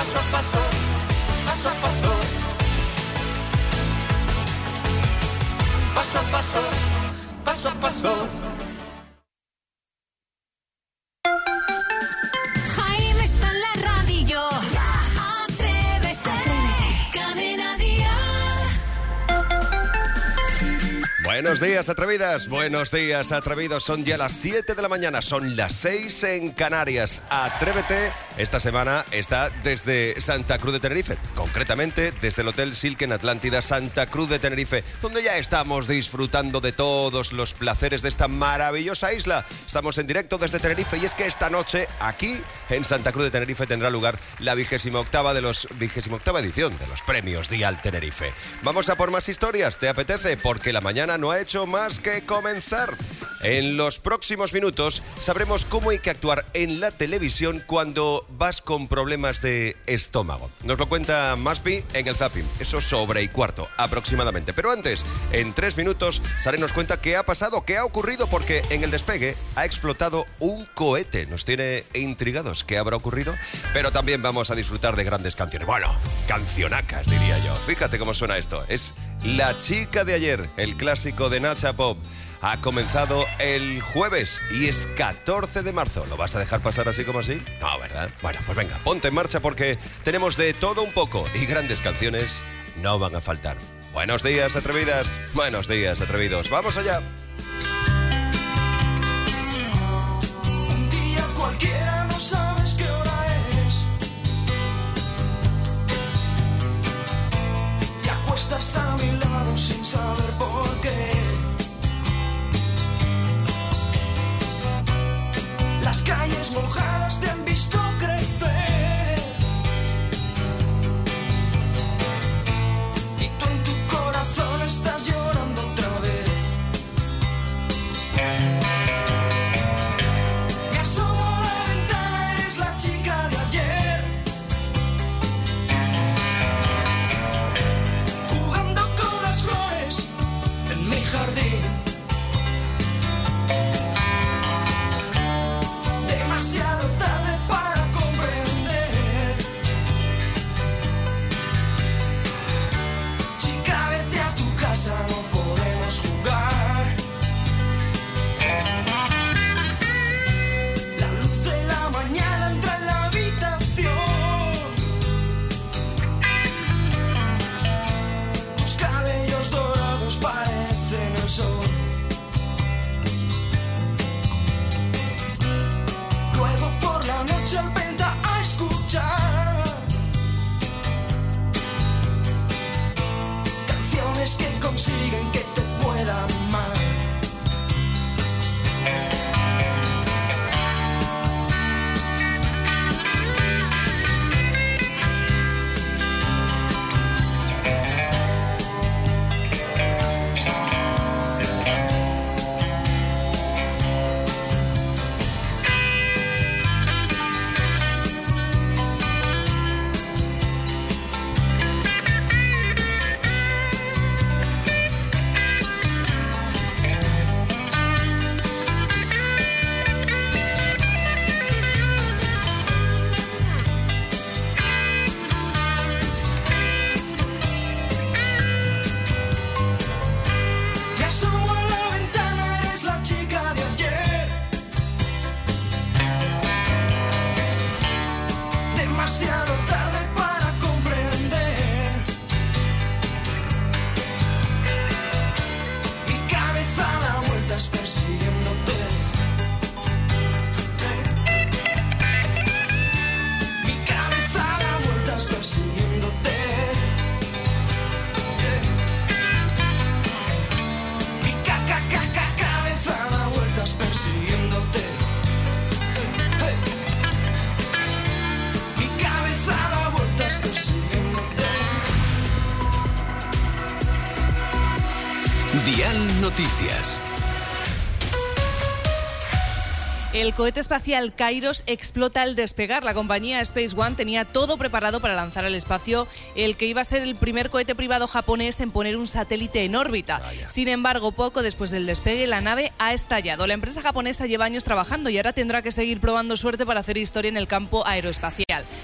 paso a paso, paso a paso, paso a paso, paso a paso. Jaime está en la radio. Atrévete. Cadena Dial. Buenos días, atrevidas. Buenos días, atrevidos. Son ya las 7 de la mañana. Son las 6 en Canarias. Atrévete. Esta semana está desde Santa Cruz de Tenerife. Concretamente, desde el Hotel Silken Atlántida Santa Cruz de Tenerife, donde ya estamos disfrutando de todos los placeres de esta maravillosa isla. Estamos en directo desde Tenerife y es que esta noche, aquí, en Santa Cruz de Tenerife, tendrá lugar la 28ª edición de los premios Dial Tenerife. Vamos a por más historias. ¿Te apetece? Porque la mañana no ha hecho más que comenzar. En los próximos minutos sabremos cómo hay que actuar en la televisión cuando vas con problemas de estómago. Nos lo cuenta Maspi en el Zapping. Eso sobre y cuarto aproximadamente. Pero antes, en 3 minutos, Sara nos cuenta qué ha pasado, qué ha ocurrido, porque en el despegue ha explotado un cohete. Nos tiene intrigados qué habrá ocurrido, pero también vamos a disfrutar de grandes canciones. Bueno, cancionacas, diría yo. Fíjate cómo suena esto. Es La chica de ayer, el clásico de Nacha Pop. Ha comenzado el jueves y es 14 de marzo. ¿Lo vas a dejar pasar así como así? No, ¿verdad? Bueno, pues venga, ponte en marcha porque tenemos de todo un poco y grandes canciones no van a faltar. Buenos días, atrevidas. Buenos días, atrevidos. ¡Vamos allá! Un día cualquiera no sabes qué hora es. Te acuestas a mi lado sin saber por qué. Las calles mojadas te han visto crecer y tú en tu corazón estás llorando otra vez. Me asomo a la ventana, eres la chica de ayer, jugando con las flores en mi jardín. Demasiado tarde para comprender. Chica, vete a tu casa, no podemos jugar. La luz de la mañana entra en la habitación. Tus cabellos dorados parecen el sol. Luego por la noche venta a escuchar canciones que consiguen que te pueda amar. Me asomo a la ventana, eres la chica de ayer, demasiado tarde para comprender. Mi cabeza da vueltas persiguiéndote. Mi cabeza da vueltas persiguiéndote. Mi cabeza da vueltas persiguiéndote. Mi cabeza da vueltas persiguiéndote. Dial Noticias. El cohete espacial Kairos explota al despegar. La compañía Space One tenía todo preparado para lanzar al espacio el que iba a ser el primer cohete privado japonés en poner un satélite en órbita. Vaya. Sin embargo, poco después del despegue, la nave ha estallado. La empresa japonesa lleva años trabajando y ahora tendrá que seguir probando suerte para hacer historia en el campo aeroespacial.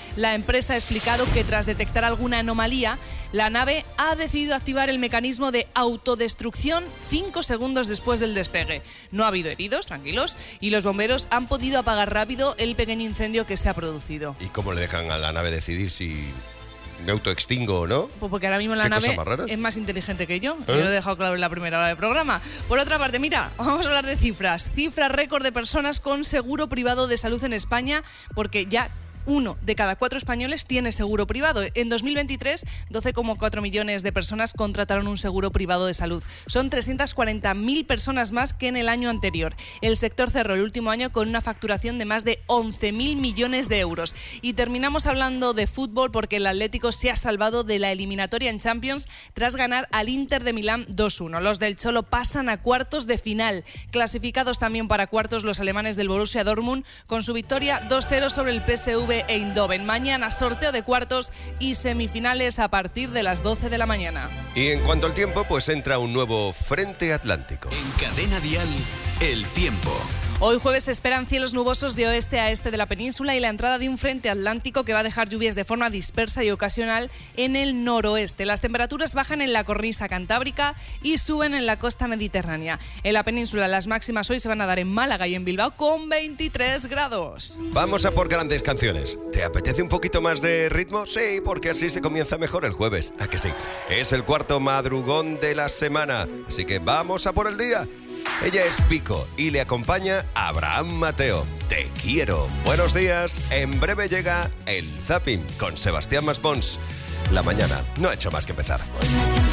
La empresa ha explicado que tras detectar alguna anomalía, la nave ha decidido activar el mecanismo de autodestrucción 5 segundos después del despegue. No ha habido heridos, tranquilos, y los bomberos han podido apagar rápido el pequeño incendio que se ha producido. ¿Y cómo le dejan a la nave decidir si me autoextingo o no? Pues porque ahora mismo la nave es más inteligente que yo. Yo lo he dejado claro en la primera hora del programa. Por otra parte, mira, vamos a hablar de cifras. Cifra récord de personas con seguro privado de salud en España, porque ya 1 de cada 4 españoles tiene seguro privado. En 2023, 12,4 millones de personas contrataron un seguro privado de salud. Son 340.000 personas más que en el año anterior. El sector cerró el último año con una facturación de más de 11.000 millones de euros. Y terminamos hablando de fútbol porque el Atlético se ha salvado de la eliminatoria en Champions tras ganar al Inter de Milán 2-1. Los del Cholo pasan a cuartos de final. Clasificados también para cuartos los alemanes del Borussia Dortmund con su victoria 2-0 sobre el PSV Eindhoven. Mañana sorteo de cuartos y semifinales a partir de las 12 de la mañana. Y en cuanto al tiempo, pues entra un nuevo frente atlántico. En Cadena Dial, el tiempo. Hoy jueves se esperan cielos nubosos de oeste a este de la península y la entrada de un frente atlántico que va a dejar lluvias de forma dispersa y ocasional en el noroeste. Las temperaturas bajan en la cornisa cantábrica y suben en la costa mediterránea. En la península las máximas hoy se van a dar en Málaga y en Bilbao con 23 grados. Vamos a por grandes canciones. ¿Te apetece un poquito más de ritmo? Sí, porque así se comienza mejor el jueves. ¿A que sí? Es el cuarto madrugón de la semana, así que vamos a por el día. Ella es Pico y le acompaña Abraham Mateo. Te quiero. Buenos días. En breve llega el Zapping con Sebastián Maspons. La mañana no ha hecho más que empezar. Hoy me siento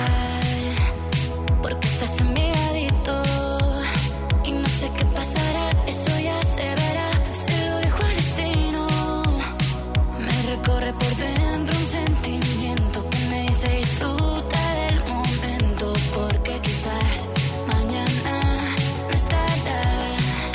especial porque estás en mi ladito y no sé qué pasará, eso ya se verá. Se lo dejo al destino. Me recorre por dentro un sentimiento que me dice disfruta del momento porque quizás mañana no estarás.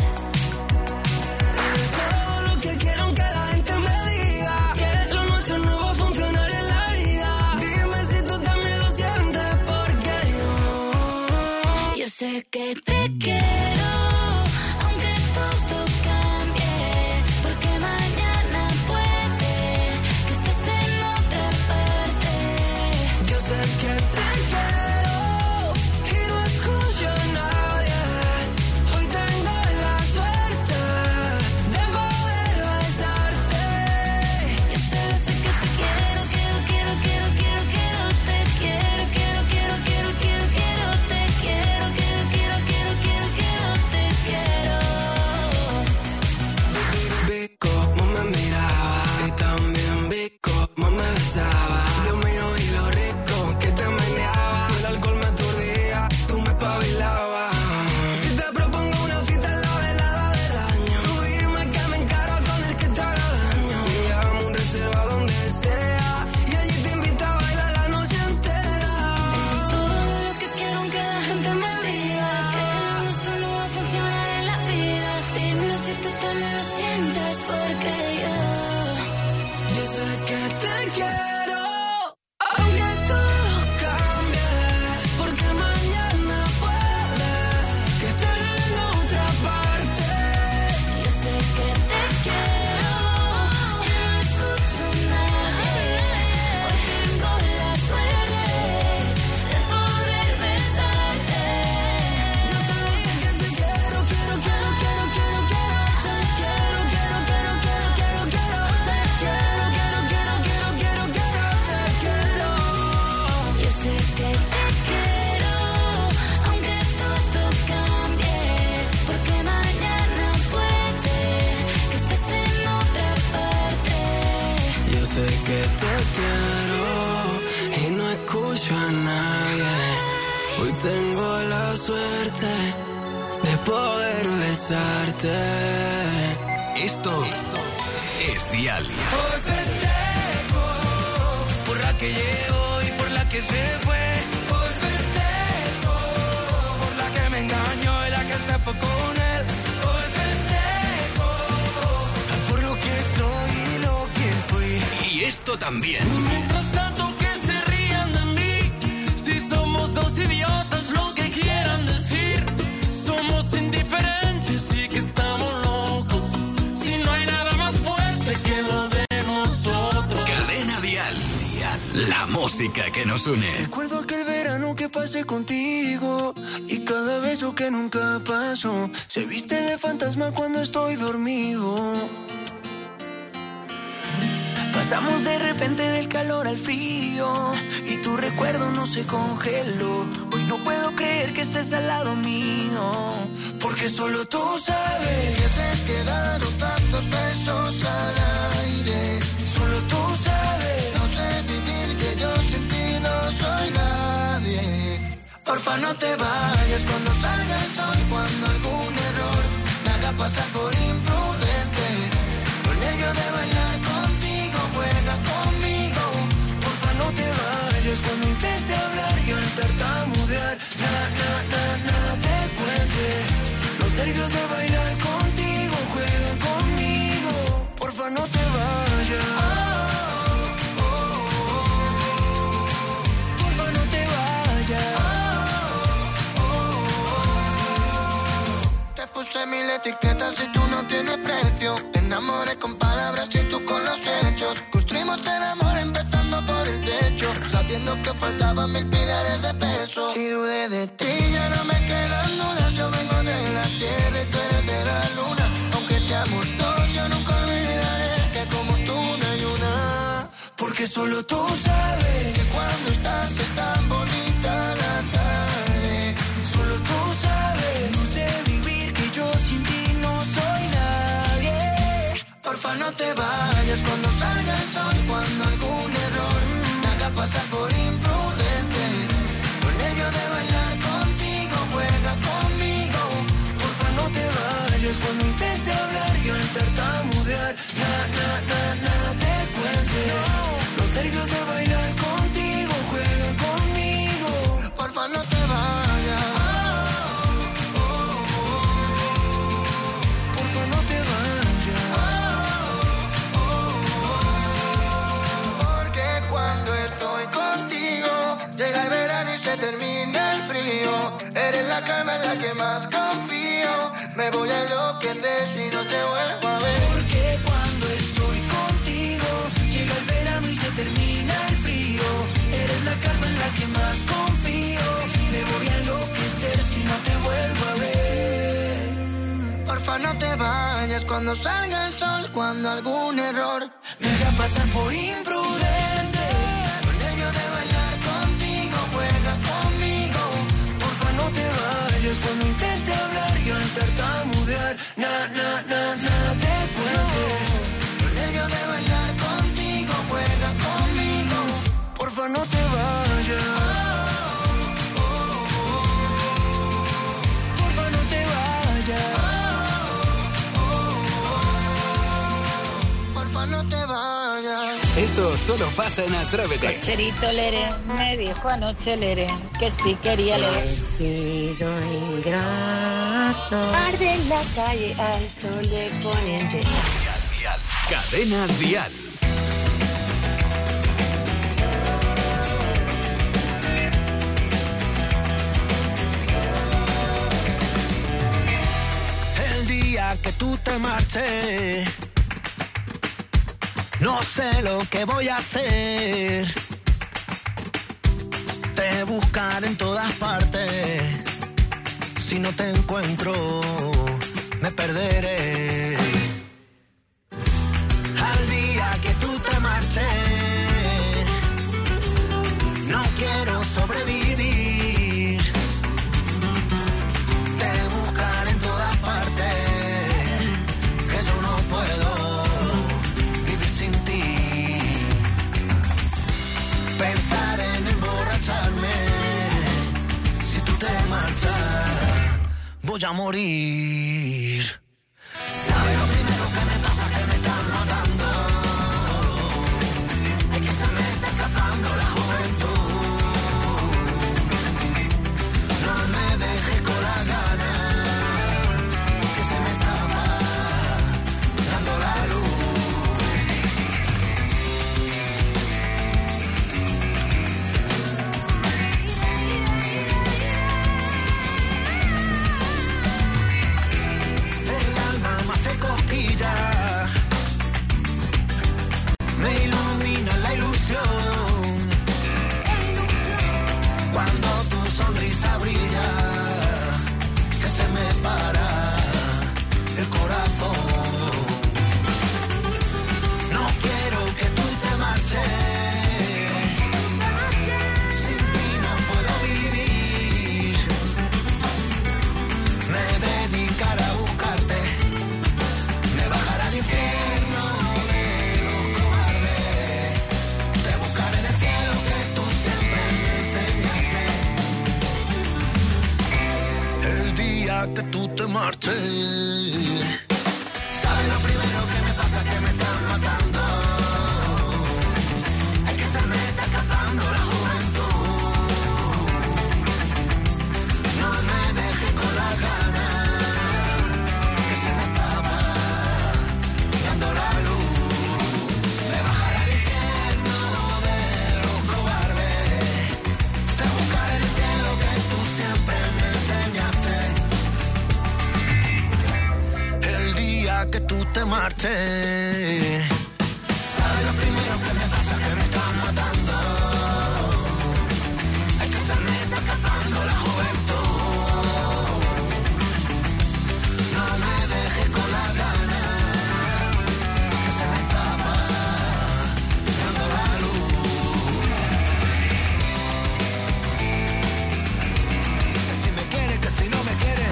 Todo lo que quiero que la gente me diga, que lo nuestro no va a funcionar en la vida. Dime si tú también lo sientes, porque Yo sé que te quiero, aunque todo cambie, porque mañana puede que estés en otra parte. yo sé que te quiero y no escucho a nadie. Hoy tengo la suerte de poder besarte. Yo solo sé que te quiero, quiero, quiero, quiero, quiero, quiero, te quiero, quiero, quiero, quiero, quiero, quiero, te quiero, quiero, quiero, quiero, quiero, quiero, te quiero. Vi cómo me miraba y también vi cómo me besaba. Dios mío, y lo rico que te meneaba. Si el alcohol me aturdía, tú me espabilabas. Si te propongo una cita en la velada del año, tú dime que me encaro con el que te haga daño. Llegamos un reserva donde sea y allí te invito a bailar la noche entera. Todo lo que quiero que la gente me diga, que lo nuestro no va a funcionar en la vida. Dime si tú también lo sientes, porque Yo sé que te quiero, aunque todo cambie, porque mañana puede que estés en otra parte. yo sé que te quiero, y no escucho a nadie. Hoy tengo la suerte de poder besarte. Yo solo sé que te quiero, quiero, quiero, quiero, quiero, quiero, te quiero, quiero, quiero, quiero, quiero, quiero, te quiero, quiero, quiero, quiero, quiero, quiero, te quiero. Yo sé que te quiero, aunque todo cambie, porque mañana puede que estés en otra parte. Yo sé que te quiero y no escucho a nadie. Hoy tengo la suerte de poder besarte. Esto es Dial. Hoy festejo por la que llegó y por la que se fue. Hoy festejo por la que me engañó y la que se fue con él. Hoy festejo por lo que soy y lo que fui. Y esto también. Mientras tanto que se rían de mí, si somos dos idiotas lo que quieran decir, somos indiferentes y que estamos locos. Si no hay nada más fuerte que lo demos La música que nos une. Recuerdo aquel verano que pasé contigo y cada beso que nunca pasó se viste de fantasma cuando estoy dormido. Pasamos de repente del calor al frío y tu recuerdo no se congeló. Hoy no puedo creer que estés al lado mío, porque solo tú sabes que se quedaron tantos besos al aire. Solo tú sabes, no sé vivir, que yo sin ti no soy nadie. Porfa, no te vayas cuando salga el sol, cuando algún error me haga pasar por imprudente. Con nervio de bailar contigo, juega conmigo. Porfa, no te vayas cuando intente hablar y al tartamudear nada te cuente. Los nervios de bailar contigo, juegan conmigo. Porfa, no te vayas. Porfa, no te vayas. Te puse 1000 etiquetas y tú no tienes precio. Te enamoré con palabras y tú con los hechos. Construimos el amor empezando por el techo, sabiendo que faltaban 1000 pilares de peso. Si dudé de ti ya no me quedan dudas. Yo vengo de la tierra y tú eres de la luna. Aunque seamos dos, yo nunca olvidaré que como tú no hay una. Porque solo tú sabes que cuando estás es tan bonita la tarde. Solo tú sabes, no sé vivir, que yo sin ti no soy nadie. Porfa, no te vayas cuando salga el sol, cuando algún error me haga pasar por imprudente. Con nervio de bailar contigo, juega conmigo. Porfa, no te vayas cuando intente hablar y al tartamudear nada te cuente. Los nervios de bailar contigo, juegan conmigo. Porfa, no te vayas. Porfa, no te vayas. Porque cuando estoy contigo llega el verano y se termina el frío. Eres la calma en la que más confío. Me voy a enloquecer si no te vuelvo a ver. Porque cuando estoy contigo llega el verano y se termina el frío. Eres la calma en la que más confío. Me voy a enloquecer si no te vuelvo a ver. Porfa, no te vayas cuando salga el sol, cuando algún error me haga pasar por imprudente. Con nervio de bailar contigo, juega conmigo. Porfa, no te vayas cuando intente hablar y al tartamudear nada te cuente. Con nervio de bailar contigo, juega conmigo. Porfa, no te vayas. Porfa, no te vayas. Porfa, no te vayas. Esto solo pasa en Atrévete. Cocherito Lere me dijo anoche Lere que sí quería Lere. He sido ingrato. Arde en la calle al sol de poniente. Cadena Dial. El día que tú te marches, no sé lo que voy a hacer. Te buscaré en todas partes. Si no te encuentro, me perderé. Al día que tú te marches, no quiero sobrevivir. Te buscaré en todas partes, que yo no puedo vivir sin ti. Pensar en emborracharme, si tú te marchas, voy a morir. ¿Sabes lo primero que me pasa? Que me están matando. Es que se me está escapando la juventud. No me dejes con la gana, que se me está apagando la luz. El alma me hace cosquillas, me ilumina la ilusión. marché. ¿Sabes lo primero que me pasa? Que me están matando. Es que se me está escapando la juventud. No me dejes con la gana, que se me escapa dando la luz. Que si me quiere, que si no me quiere.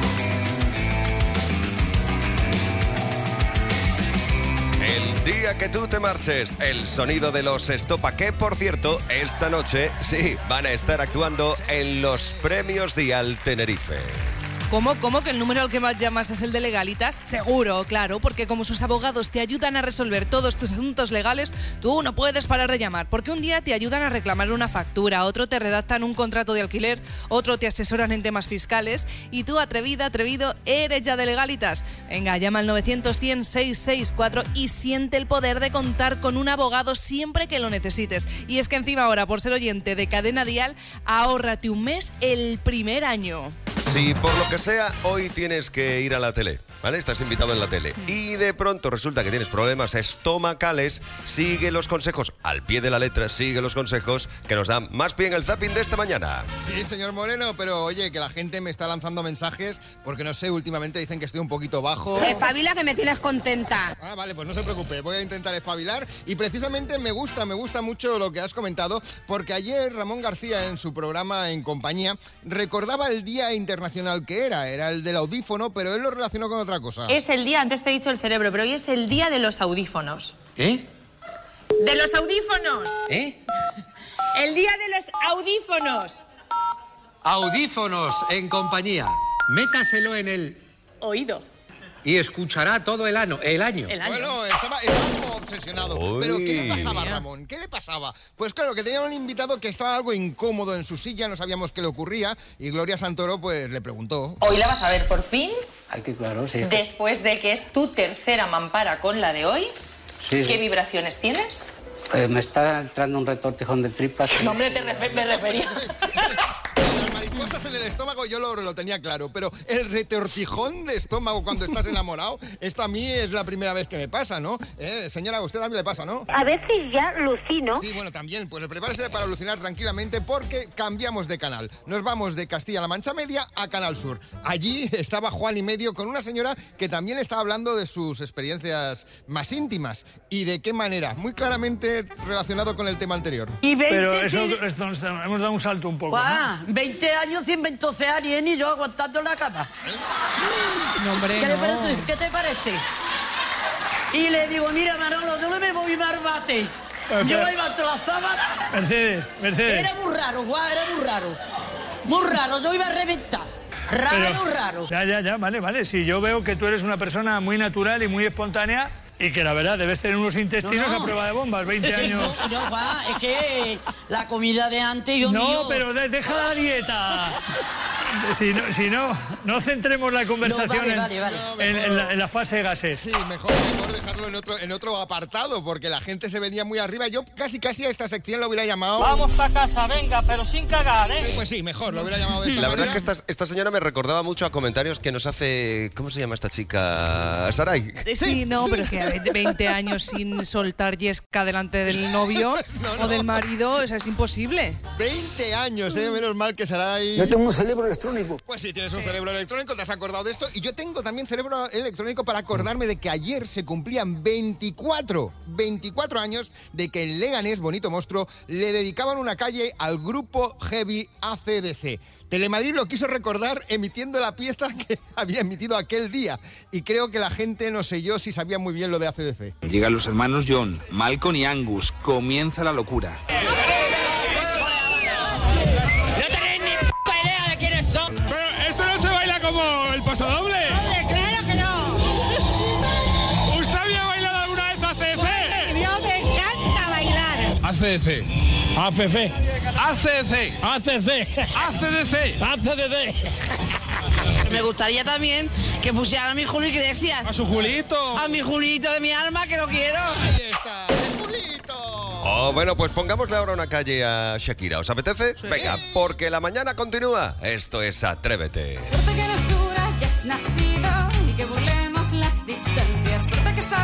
El día que tú te marches, el sonido de los Estopa, que por cierto, esta noche, sí, van a estar actuando en los Premios Dial Tenerife. ¿Cómo que el número al que más llamas es el de Legalitas? Seguro, claro, porque como sus abogados te ayudan a resolver todos tus asuntos legales, tú no puedes parar de llamar, porque un día te ayudan a reclamar una factura, otro te redactan un contrato de alquiler, otro te asesoran en temas fiscales, y tú, atrevido, eres ya de Legalitas. Venga, llama al 900-100-664 y siente el poder de contar con un abogado siempre que lo necesites. Y es que encima ahora, por ser oyente de Cadena Dial, ahórrate un mes el primer año. Si por lo que sea, hoy tienes que ir a la tele, ¿vale? Estás invitado en la tele y de pronto resulta que tienes problemas estomacales, sigue los consejos, al pie de la letra, sigue los consejos que nos dan más pie en el zapping de esta mañana. Sí, señor Moreno, pero oye, que la gente me está lanzando mensajes porque no sé, últimamente dicen que estoy un poquito bajo. Espabila, que me tienes contenta. Ah, vale, pues no se preocupe, voy a intentar espabilar y precisamente me gusta mucho lo que has comentado porque ayer Ramón García en su programa En Compañía recordaba el Día Internacional que era el del audífono, pero él lo relacionó con otra cosa. Es el día, antes te he dicho el cerebro, pero hoy es el día de los audífonos. ¿Eh? ¡De los audífonos! ¿Eh? ¡El día de los audífonos! Audífonos En Compañía. Métaselo en el Oído. y escuchará todo el año. Bueno, estaba como obsesionado. Uy. ¿Pero qué le pasaba a Ramón? ¿Qué le pasaba? Pues claro, que tenía un invitado que estaba algo incómodo en su silla, no sabíamos qué le ocurría, y Gloria Santoro pues le preguntó. Hoy la vas a ver por fin, Ay, que claro, sí. después de que es tu tercera mampara con la de hoy. Sí, ¿Qué vibraciones tienes? me está entrando un retortijón de tripas. No, hombre, me refería. Las mariposas en el estómago yo lo tenía claro, pero el retortijón de estómago cuando estás enamorado, esto a mí es la primera vez que me pasa, ¿no? Señora, a usted también le pasa, ¿no? A veces ya alucino. Sí, bueno, también, pues prepárese para alucinar tranquilamente porque cambiamos de canal. Nos vamos de Castilla-La Mancha Media a Canal Sur. Allí estaba Juan y Medio con una señora que también estaba hablando de sus experiencias más íntimas. ¿Y de qué manera? Muy claramente relacionado con el tema anterior. Y 20, Pero esto hemos dado un salto un poco, ¿no? 20 años sin 12 años y yo aguantando la cama. No, hombre, ¿Qué, no. ¿Qué te parece? Y le digo, mira, Manolo, yo no me voy barbate. Yo levanto la sábana. Mercedes. Era muy raro, Juan, era muy raro. Muy raro, yo iba a reventar. Raro. Ya, vale. Si yo veo que tú eres una persona muy natural y muy espontánea y que la verdad debes tener unos intestinos a prueba de bombas, 20 años. No, Juan, es que la comida de antes, Dios mío. No, pero deja la dieta. Si no centremos la conversación en la fase gases. Sí, mejor dejarlo en otro apartado, porque la gente se venía muy arriba. Yo casi a esta sección lo hubiera llamado... Vamos a casa, venga, pero sin cagar, ¿eh? Pues sí, mejor, lo hubiera llamado de esta La manera. verdad es que esta señora me recordaba mucho a comentarios que nos hace... ¿Cómo se llama esta chica? Saray. Sí, pero que 20 años sin soltar yesca delante del novio o del marido, es imposible. 20 años, menos mal que Saray... Yo tengo un cerebro electrónico. Pues sí, tienes un cerebro electrónico, te has acordado de esto. Y yo tengo también cerebro electrónico para acordarme de que ayer se cumplían 24 años de que en Leganés, bonito monstruo, le dedicaban una calle al grupo heavy AC/DC. Telemadrid lo quiso recordar emitiendo la pieza que había emitido aquel día. Y creo que la gente, no sé yo, si sabía muy bien lo de AC/DC. Llegan los hermanos John, Malcolm y Angus. Comienza la locura. ¿El pasodoble? ¡Hombre, claro que no! ¿Usted había bailado alguna vez AC/DC? Yo me encanta bailar. AC/DC. Me gustaría también que pusieran a mi Julio Iglesias. ¿A su Julito? A mi Julito de mi alma, que lo quiero. Ahí está, Julito. Oh, bueno, pues pongámosle ahora una calle a Shakira. ¿Os apetece? Sí. Venga, porque la mañana continúa. Esto es Atrévete. Suerte que en el sur hayas nacido y que burlemos las distancias. Suerte que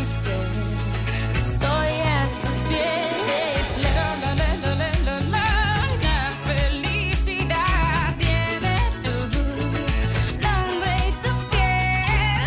más que estoy a tus pies. La felicidad tiene tu nombre y tu piel.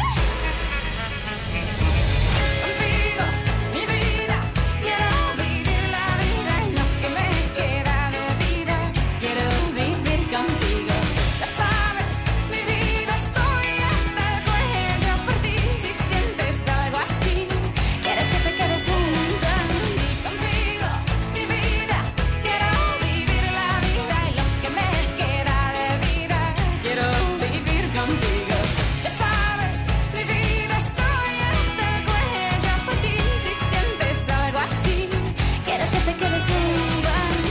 Contigo, mi vida, quiero vivir la vida y lo que me queda de vida. Quiero vivir contigo. Ya sabes, mi vida, estoy hasta el cuello por ti. Si sientes algo así, quiero que te quedes junto a mí. Contigo, mi vida, quiero vivir la vida y lo que me queda de vida. Quiero vivir contigo. Ya sabes, mi vida, estoy hasta el cuello por ti. Si sientes algo así, quiero que te quedes junto a mí.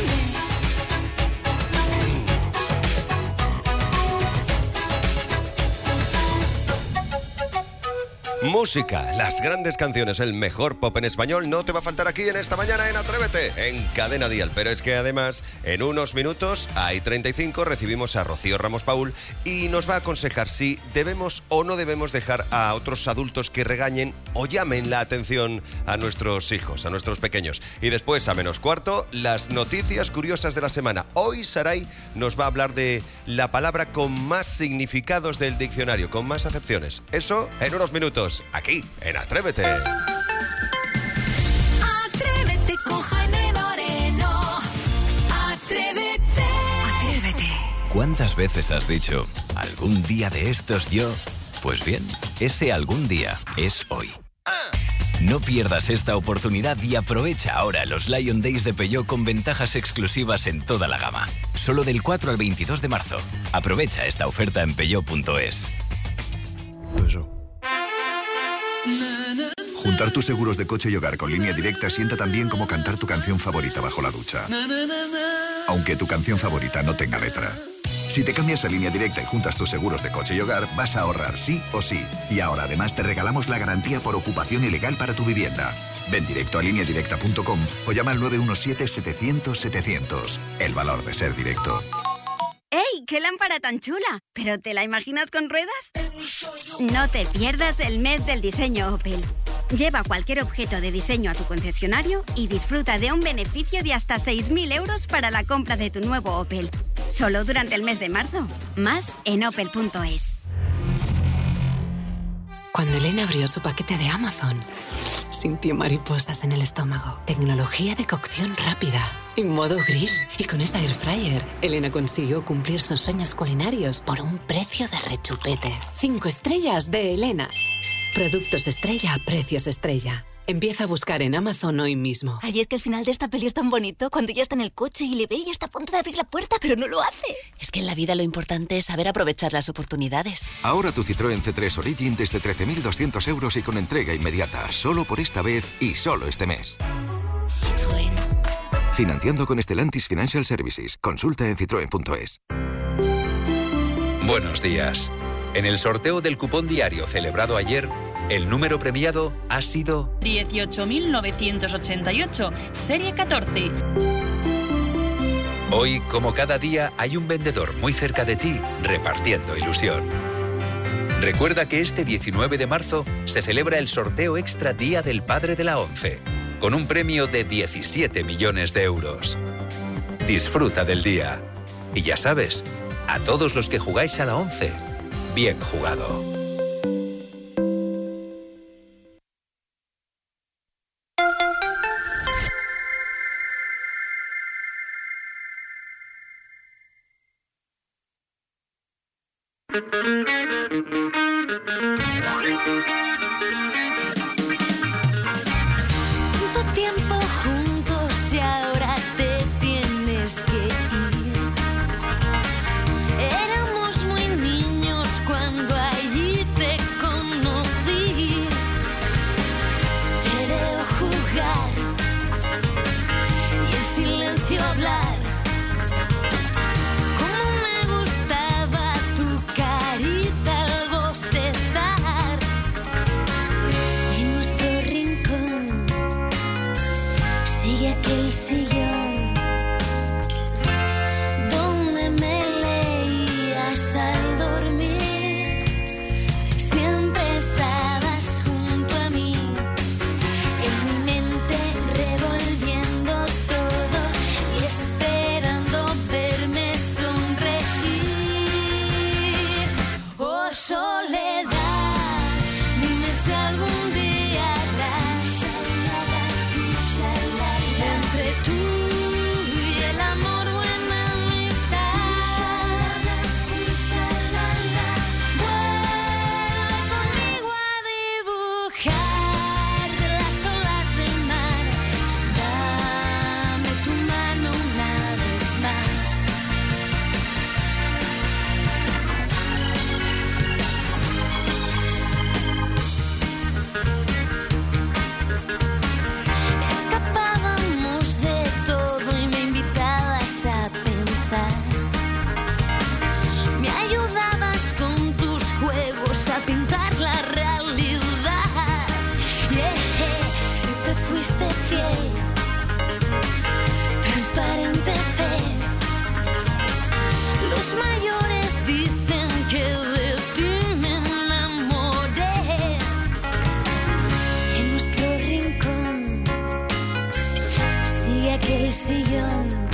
Música, las grandes canciones, el mejor pop en español no te va a faltar aquí en esta mañana en Atrévete, en Cadena Dial. Pero es que además, en unos minutos, hay 35, recibimos a Rocío Ramos Paul y nos va a aconsejar si debemos o no debemos dejar a otros adultos que regañen o llamen la atención a nuestros hijos, a nuestros pequeños. Y después, a menos cuarto, las noticias curiosas de la semana. Hoy Saray nos va a hablar de la palabra con más significados del diccionario, con más acepciones. Eso en unos minutos. Aquí, en Atrévete. Atrévete con Jaime Moreno. Atrévete. Atrévete. ¿Cuántas veces has dicho, algún día de estos yo? Pues bien, ese algún día es hoy. No pierdas esta oportunidad y aprovecha ahora los Lion Days de Peugeot con ventajas exclusivas en toda la gama. Solo del 4 al 22 de marzo. Aprovecha esta oferta en peugeot.es. Juntar tus seguros de coche y hogar con Línea Directa sienta tan bien como cantar tu canción favorita bajo la ducha. Aunque tu canción favorita no tenga letra. Si te cambias a Línea Directa y juntas tus seguros de coche y hogar, vas a ahorrar sí o sí. Y ahora además te regalamos la garantía por ocupación ilegal para tu vivienda. Ven directo a lineadirecta.com o llama al 917-700-700. El valor de ser directo. ¡Ey! ¡Qué lámpara tan chula! ¿Pero te la imaginas con ruedas? No te pierdas el mes del diseño Opel. Lleva cualquier objeto de diseño a tu concesionario y disfruta de un beneficio de hasta 6.000 euros para la compra de tu nuevo Opel. Solo durante el mes de marzo. Más en opel.es. Cuando Elena abrió su paquete de Amazon, sintió mariposas en el estómago. Tecnología de cocción rápida, en modo grill. Y con esa air fryer, Elena consiguió cumplir sus sueños culinarios por un precio de rechupete. 5 estrellas de Elena. Productos estrella a precios estrella. Empieza a buscar en Amazon hoy mismo. Ay, es que el final de esta peli es tan bonito. Cuando ella está en el coche y le ve y está a punto de abrir la puerta, pero no lo hace. Es que en la vida lo importante es saber aprovechar las oportunidades. Ahora tu Citroën C3 Origin desde 13.200 euros y con entrega inmediata. Solo por esta vez y solo este mes. Citroën. Financiando con Stellantis Financial Services. Consulta en citroen.es. Buenos días. En el sorteo del cupón diario celebrado ayer, el número premiado ha sido 18.988, serie 14. Hoy, como cada día, hay un vendedor muy cerca de ti repartiendo ilusión. Recuerda que este 19 de marzo se celebra el sorteo extra Día del Padre de la ONCE, con un premio de 17 millones de euros. Disfruta del día. Y ya sabes, a todos los que jugáis a la ONCE, bien jugado. Tanto tiempo juntos y ahora te tienes que ir. Éramos muy niños cuando allí te conocí. Te veo jugar y en silencio hablar. Cómo me gustaba tu carita al bostezar. algún día habrás entre tú y el amor buena amistad. Vuelve conmigo a dibujar las olas del mar. Dame tu mano una vez más. Escapábamos de todo y me invitabas a pensar. Me ayudabas con tus juegos a pintar la realidad. Siempre fuiste fiel, transparente fe. Los mayores dicen que de ti me enamoré. En nuestro rincón sigue aquel sillón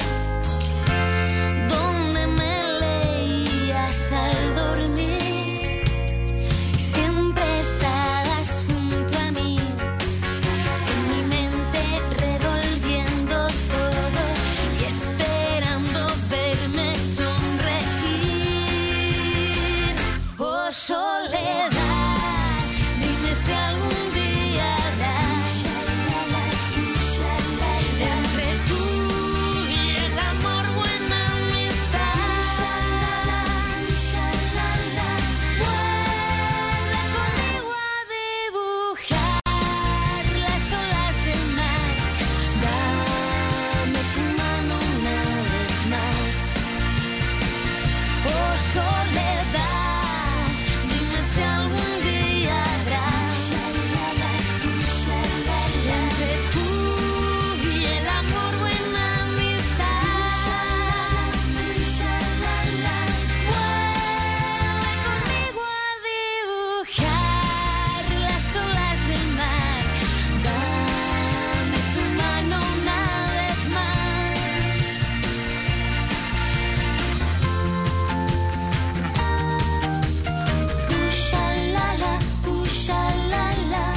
donde me leías al dormir. Siempre estabas junto a mí, en mi mente revolviendo todo y esperando verme sonreír. Oh, soledad, dime si algún día habrás entre tú y el amor buena amistad. Vuelve conmigo a dibujar las olas del mar. Dame tu mano una vez más. Oh, soledad, dime si algún día habrás entre tú y el amor buena amistad. Vuelve conmigo a dibujar las olas del mar. Dame tu mano una vez más. Ushalala, ushalala.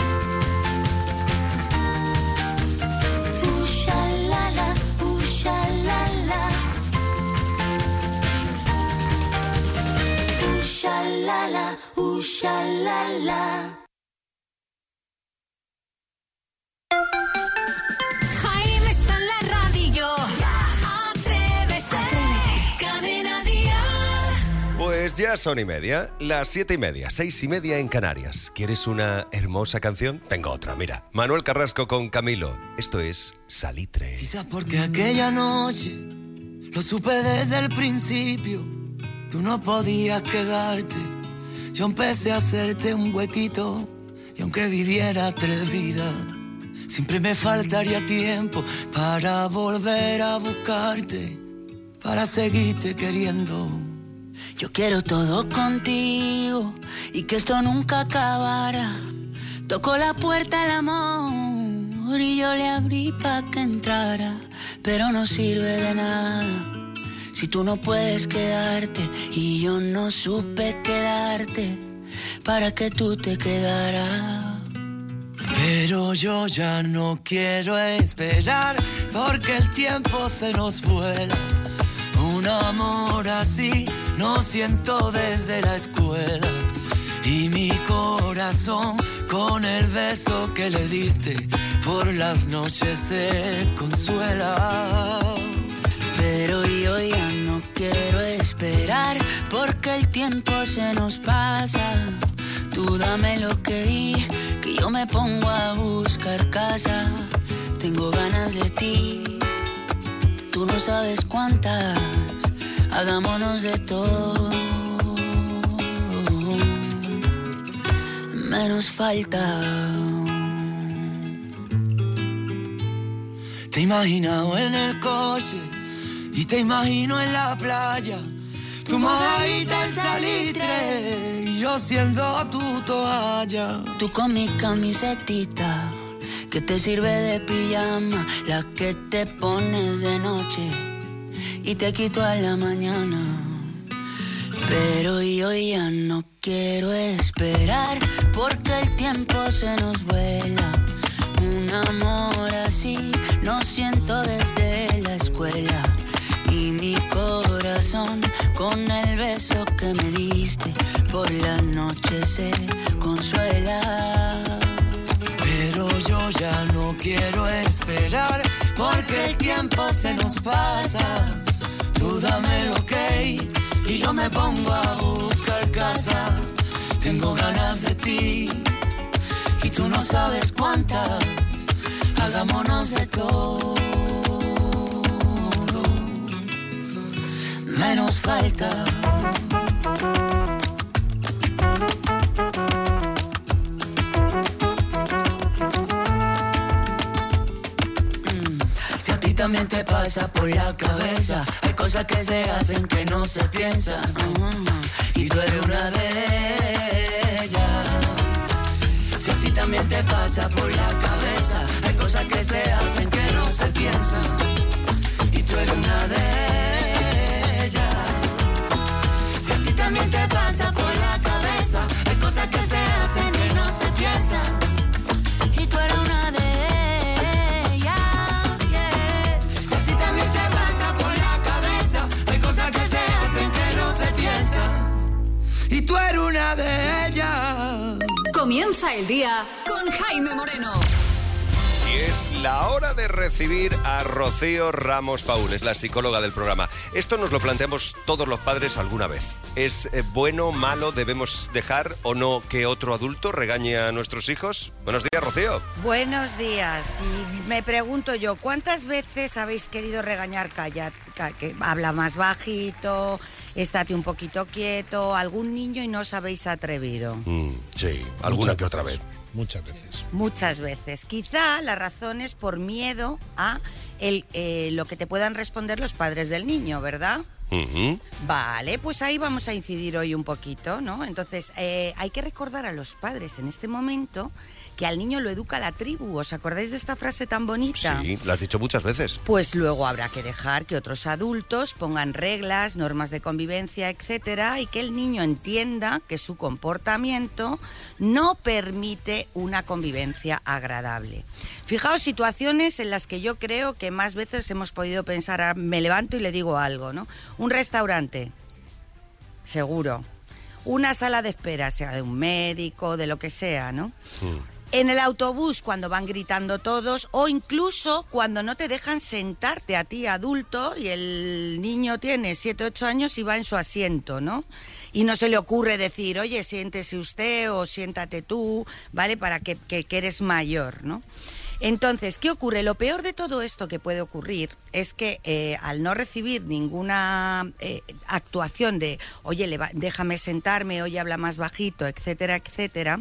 Ushalala, ushalala. Ushalala, ushalala. Jaime está en la radio. Atrévete. Cadena Dial. Pues ya son y media, las 7:30, 6:30 en Canarias. ¿Quieres una hermosa canción? Tengo otra, mira. Manuel Carrasco con Camilo. Esto es Salitre. Quizás porque aquella noche lo supe desde el principio. Tú no podías quedarte. Yo empecé a hacerte un huequito. Y aunque viviera 3 vidas, siempre me faltaría tiempo para volver a buscarte, para seguirte queriendo. Yo quiero todo contigo y que esto nunca acabara. Tocó la puerta el amor y yo le abrí pa' que entrara, pero no sirve de nada si tú no puedes quedarte y yo no supe quedarte para que tú te quedaras. Pero yo ya no quiero esperar porque el tiempo se nos vuela. Un amor así no siento desde la escuela. Y mi corazón con el beso que le diste por las noches se consuela. Pero yo ya no quiero esperar porque el tiempo se nos pasa. Tú dame lo que yo me pongo a buscar casa. Tengo ganas de ti, tú no sabes cuántas. Hagámonos de todo, menos falta. Te he imaginado en el coche y te imagino en la playa. Tu mojadita en salitre y yo siendo tu toalla. Tú con mi camisetita que te sirve de pijama, la que te pones de noche y te quito a la mañana. Pero yo ya no quiero esperar, porque el tiempo se nos vuela. Un amor así no siento desde la escuela. Y mi corazón con el beso que me diste por la noche se consuela. Pero yo ya no quiero esperar, porque el tiempo se nos pasa. Tú dame el ok y yo me pongo a buscar casa. Tengo ganas de ti y tú no sabes cuántas. Hagámonos de todo, menos falta. Si a ti también te pasa por la cabeza, hay cosas que se hacen que no se piensan, y tú eres una de ellas. Si a ti también te pasa por la cabeza, hay cosas que se hacen que no se piensan, y tú eres una de ellas. Si a ti también te pasa por la cabeza, hay cosas que se hacen que no se piensan, y tú eres una de ellas, yeah. Si a ti también te pasa por la cabeza, hay cosas que se hacen que no se piensan, y tú eres una de ellas. Comienza el día con Jaime Moreno. Y es la hora de recibir a Rocío Ramos Paul, es la psicóloga del programa. Esto nos lo planteamos todos los padres alguna vez. ¿Es bueno, malo, debemos dejar o no que otro adulto regañe a nuestros hijos? Buenos días, Rocío. Buenos días. Y me pregunto yo, ¿cuántas veces habéis querido regañar? Calla, que habla más bajito, estate un poquito quieto, algún niño y no os habéis atrevido? Sí, alguna que otra vez. Muchas veces. Muchas veces. Quizá la razón es por miedo a lo que te puedan responder los padres del niño, ¿verdad? Vale, pues ahí vamos a incidir hoy un poquito, ¿no? Entonces, hay que recordar a los padres en este momento que al niño lo educa la tribu. ¿Os acordáis de esta frase tan bonita? Sí, la has dicho muchas veces. Pues luego habrá que dejar que otros adultos pongan reglas, normas de convivencia, etcétera, y que el niño entienda que su comportamiento no permite una convivencia agradable. Fijaos situaciones en las que yo creo que más veces hemos podido pensar, me levanto y le digo algo, ¿no? Un restaurante, seguro. Una sala de espera, sea de un médico, de lo que sea, ¿no? En el autobús, cuando van gritando todos, o incluso cuando no te dejan sentarte a ti, adulto, y el niño tiene 7, 8 años y va en su asiento, ¿no? Y no se le ocurre decir, oye, siéntese usted o siéntate tú, ¿vale? Para que eres mayor, ¿no? Entonces, ¿qué ocurre? Lo peor de todo esto que puede ocurrir es que al no recibir ninguna actuación de, oye, déjame sentarme, oye, habla más bajito, etcétera, etcétera,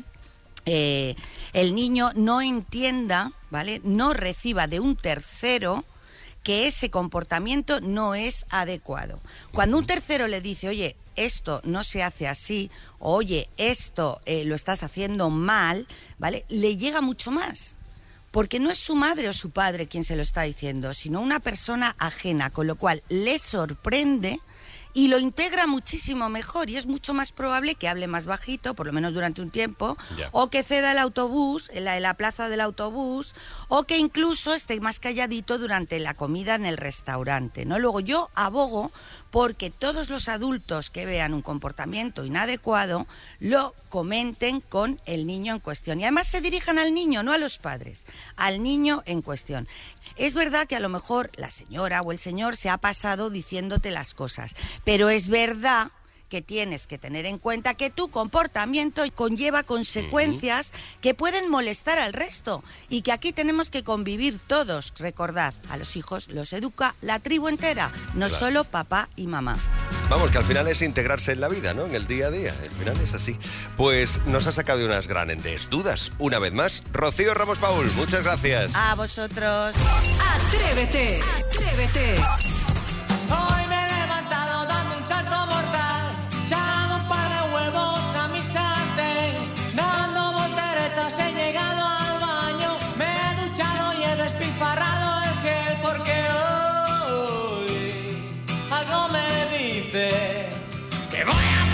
el niño no entienda, ¿vale? No reciba de un tercero que ese comportamiento no es adecuado. Cuando un tercero le dice, oye, esto no se hace así, oye, esto lo estás haciendo mal, ¿vale? Le llega mucho más. Porque no es su madre o su padre quien se lo está diciendo, sino una persona ajena, con lo cual le sorprende y lo integra muchísimo mejor, y es mucho más probable que hable más bajito, por lo menos durante un tiempo, o que ceda el autobús, en la plaza del autobús, o que incluso esté más calladito durante la comida en el restaurante, ¿no? Luego yo abogo porque todos los adultos que vean un comportamiento inadecuado lo comenten con el niño en cuestión. Y además se dirijan al niño, no a los padres, al niño en cuestión. Es verdad que a lo mejor la señora o el señor se ha pasado diciéndote las cosas, pero es verdad que tienes que tener en cuenta que tu comportamiento conlleva consecuencias que pueden molestar al resto y que aquí tenemos que convivir todos. Recordad, a los hijos los educa la tribu entera, no solo papá y mamá. Vamos, que al final es integrarse en la vida, ¿no? En el día a día. Al final es así. Pues nos ha sacado de unas grandes dudas. Una vez más, Rocío Ramos Paul, muchas gracias. A vosotros. Atrévete, atrévete. Hoy me he levantado dando un salto mortal, echando un par de huevos a mi sartén, dando volteretas he llegado al baño, me he duchado y he despilfarrado el gel porque hoy algo me dice que voy a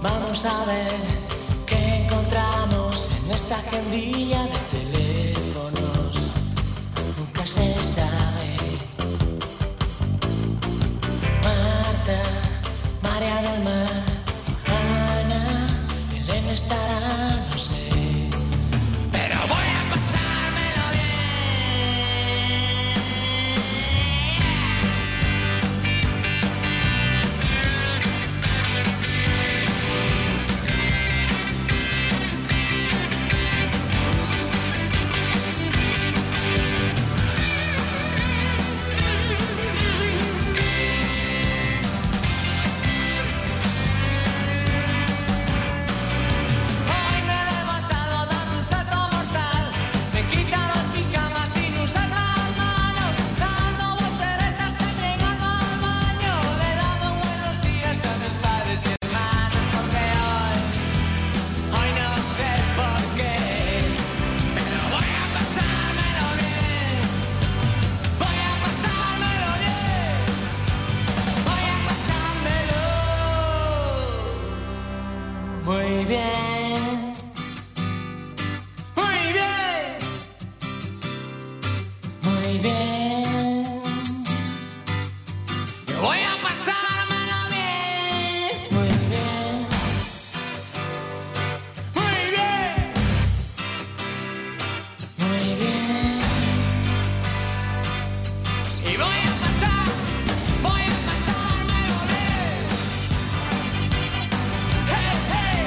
Vamos a ver qué encontramos en esta agendilla de teléfonos. Nunca se sabe. Marta, María del Mar, Ana, Belén estará, no sé. Pero voy a pasármelo muy bien, muy bien, muy bien. Yo voy a pasármelo bien, muy bien, muy bien, muy bien. Y voy a pasármelo bien. Hey, hey.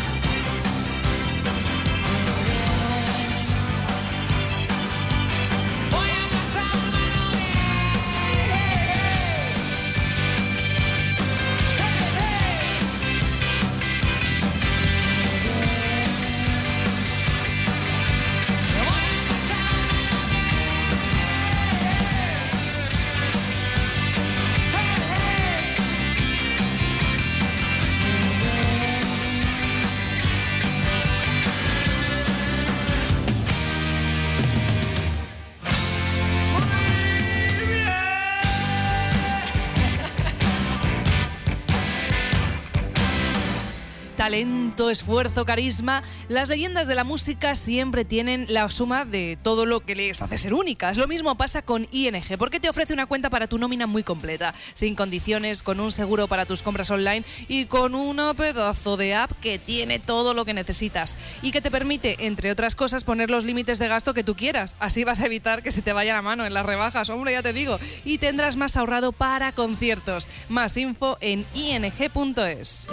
Talento, esfuerzo, carisma. Las leyendas de la música siempre tienen la suma de todo lo que les hace ser únicas. Lo mismo pasa con ING, porque te ofrece una cuenta para tu nómina muy completa, sin condiciones, con un seguro para tus compras online y con una pedazo de app que tiene todo lo que necesitas y que te permite, entre otras cosas, poner los límites de gasto que tú quieras. Así vas a evitar que se te vaya la mano en las rebajas, hombre, ya te digo, y tendrás más ahorrado para conciertos. Más info en ing.es.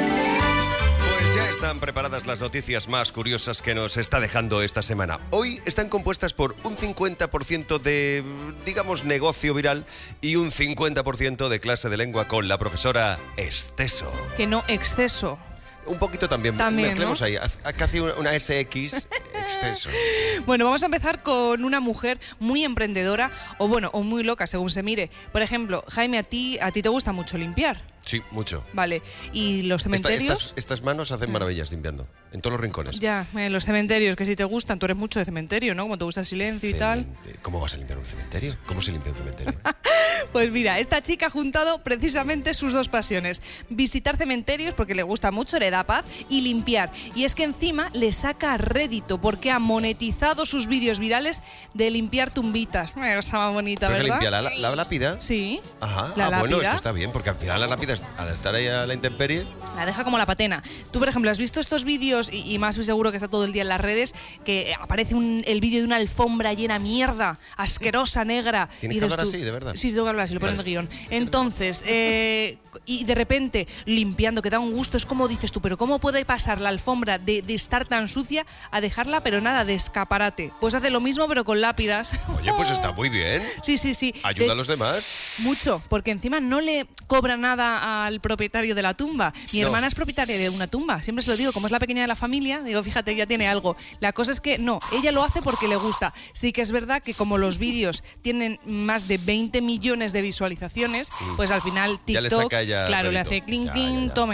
Pues ya están preparadas las noticias más curiosas que nos está dejando esta semana. Hoy están compuestas por un 50% de, digamos, negocio viral y un 50% de clase de lengua con la profesora Esteso. Que no exceso. Un poquito también mezclemos, ¿no? Ahí, casi una SX exceso. Bueno, vamos a empezar con una mujer muy emprendedora o muy loca, según se mire. Por ejemplo, Jaime, a ti te gusta mucho limpiar. Sí, mucho. Vale, ¿y los cementerios? Estas manos hacen maravillas limpiando, en todos los rincones. Ya, los cementerios, que si te gustan, tú eres mucho de cementerio, ¿no? Como te gusta el silencio y tal. ¿Cómo vas a limpiar un cementerio? ¿Cómo se limpia un cementerio? Pues mira, esta chica ha juntado precisamente sus dos pasiones. Visitar cementerios, porque le gusta mucho, le da paz, y limpiar. Y es que encima le saca rédito, porque ha monetizado sus vídeos virales de limpiar tumbitas. Esa más bonita, ¿verdad? ¿Limpia la lápida? Sí. Ajá. La lápida. Bueno, esto está bien, porque al final la lápida, al estar ahí a la intemperie, la deja como la patena. Tú, por ejemplo, ¿has visto estos vídeos, y más seguro que está todo el día en las redes, que aparece el vídeo de una alfombra llena de mierda, asquerosa, negra? ¿Tienes que hablar así, de verdad? Sí, tengo que hablar así, lo ponen en el guión. Entonces, y de repente limpiando, que da un gusto, es como dices tú, pero ¿cómo puede pasar la alfombra de estar tan sucia a dejarla, pero nada, de escaparate? Pues hace lo mismo, pero con lápidas. Oye, pues está muy bien. Sí. Ayuda a los demás. Mucho, porque encima no le cobra nada al propietario de la tumba. Mi hermana es propietaria de una tumba, siempre se lo digo, como es la pequeña de la familia, digo, fíjate, ya tiene algo. La cosa es que no, ella lo hace porque le gusta. Sí que es verdad que como los vídeos tienen más de 20 millones de visualizaciones, pues al final TikTok, ya le saca claro, le hace clink, tome.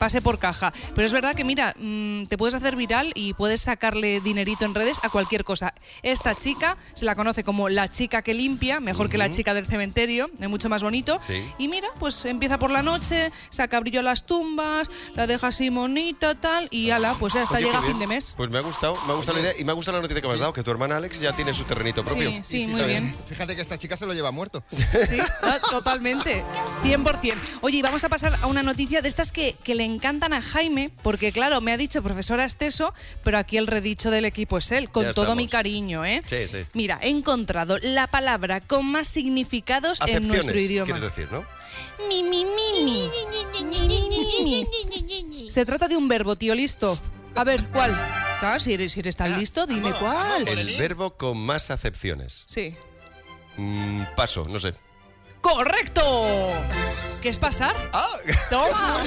pase por caja. Pero es verdad que, mira, te puedes hacer viral y puedes sacarle dinerito en redes a cualquier cosa. Esta chica se la conoce como la chica que limpia, mejor que la chica del cementerio, es mucho más bonito. Sí. Y mira, pues empieza por la noche, saca brillo a las tumbas, la deja así monita, tal, y ala, pues ya está, Oye, llega qué fin bien. de mes. Pues me ha gustado la idea y me ha gustado la noticia que me has dado, que tu hermana Alex ya tiene su terrenito propio. Sí, muy bien. Fíjate que esta chica se lo lleva muerto. Sí, totalmente. 100%. Oye, y vamos a pasar a una noticia de estas que le encantan a Jaime, porque claro, me ha dicho profesora Esteso, pero aquí el redicho del equipo es él, con Ya todo estamos. mi cariño, ¿eh? Sí, sí. Mira, he encontrado la palabra con más significados en Acepciones, nuestro idioma. quieres decir, ¿no? Mi, mi, mi, mi. Mi, mi, mi. Se trata de un verbo, tío, listo. A ver, ¿cuál? Claro, si eres tan listo, dime cuál. El verbo con más acepciones. Sí. Paso, no sé. ¡Correcto! ¿Qué es pasar? ¡Ah! ¡Toma!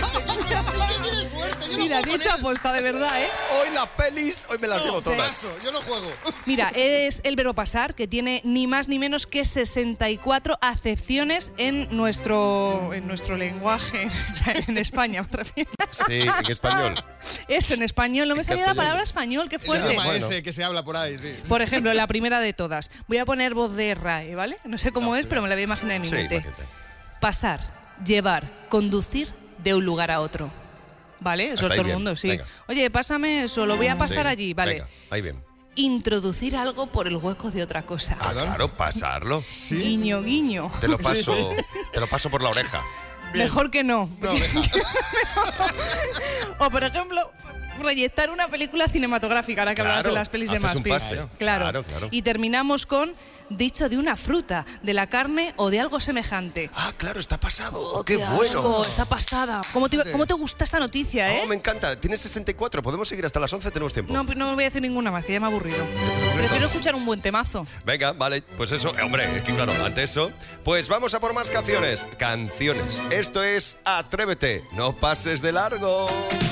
Mira, he hecho aposta, de verdad, ¿eh? Hoy las pelis, hoy me las llevo todas. Yo no juego. Mira, es el verbo pasar, que tiene ni más ni menos que 64 acepciones en nuestro lenguaje, o sea, en España, me refiero. Sí, en español. Eso, en español. No me En salía la castellano. palabra español, qué El fuerte. idioma ese que se habla por ahí, sí. Por ejemplo, la primera de todas. Voy a poner voz de RAE, ¿vale? No sé cómo es, pero me la voy a imaginar en mi Sí, mente. imagínate. Pasar, llevar, conducir de un lugar a otro. ¿Vale? Eso Hasta es ahí todo el bien. mundo, sí. Venga. Oye, pásame eso, lo voy a pasar Sí, allí, ¿vale? Venga, ahí bien. Introducir algo por el hueco de otra cosa. Ah, claro, pasarlo. Guiño, guiño. Te lo paso por la oreja. Mejor que no. No, deja. O por ejemplo, proyectar una película cinematográfica, ahora que hablabas de las pelis de haces un Maspis. pase. Claro. Claro. Y terminamos con dicho de una fruta, de la carne o de algo semejante. Ah, claro, está pasado. Oh, ¡Qué asco, bueno! está pasada. ¿Cómo te gusta esta noticia, eh? Oh, me encanta. Tienes 64. ¿Podemos seguir hasta las 11? Tenemos tiempo. No voy a decir ninguna más, que ya me ha aburrido. Prefiero escuchar un buen temazo. Venga, vale, pues eso, hombre, es que claro, ante eso, pues vamos a por más canciones. Canciones. Esto es Atrévete, no pases de largo.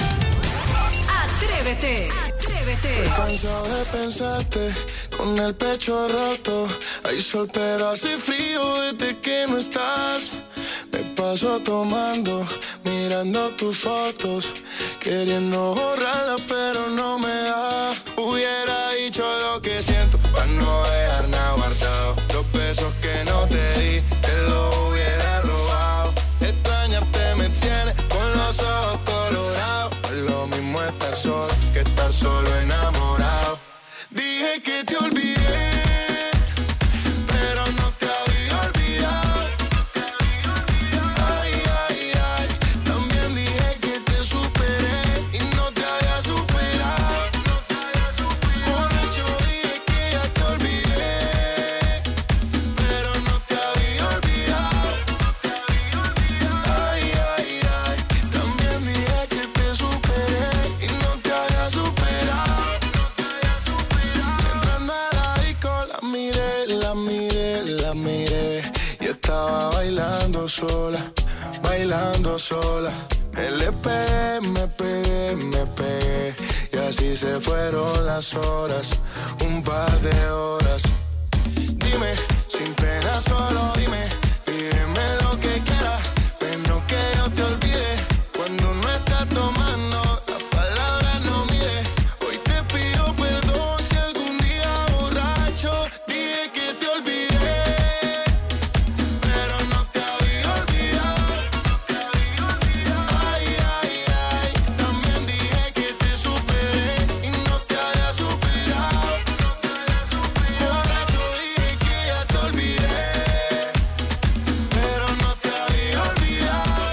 Atrévete, atrévete. Estoy cansado de pensarte con el pecho roto. Hay sol pero hace frío desde que no estás. Me paso tomando, mirando tus fotos, queriendo borrarlas pero no me da. Hubiera dicho lo que siento para no dejar nada guardado. Los besos que no te di, te los hubiera robado. Extrañarte me tiene con los ojos colorados. No es lo mismo estar solo que estar solo enamorado. Dije que te olvidé, pero no te había olvidado. Ay, ay, ay. También dije que te superé y no te había superado. Borracho dije que ya te olvidé, pero no te había olvidado. Ay, ay, ay. También dije que te superé y no te había superado. Entrando a la disco la miré, la miré, la miré y estaba bailando sola, bailando sola. Le pegué, me pegué, me pegué y así se fueron las horas, un par de horas. Dime, sin pena solo dime, pídeme lo que quieras, pero que yo te olvide. Cuando no estás tomando, las palabras no mide. Hoy te pido perdón si algún día borracho dije que te olvidé, pero no te había olvidado. Ay, ay, ay. También dije que te superé y no te había superado. Borracho dije que ya te olvidé, pero no te había olvidado.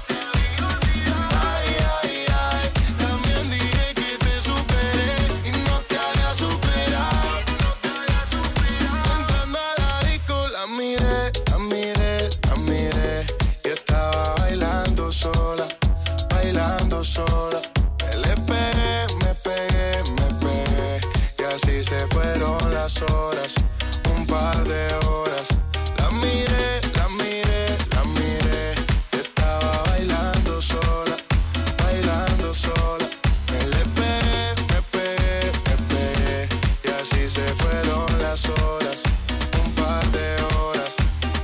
Ay, ay, ay. También dije que te superé y no te había superado. Entrando a la disco la miré, la miré, la miré y estaba bailando sola, bailando sola. Le pegué, me pegué, me pegué y así se fueron las horas, un par de horas. La miré, la miré, la miré y estaba bailando sola, bailando sola. Le pegué, me pegué, me pegué y así se fueron las horas, un par de horas.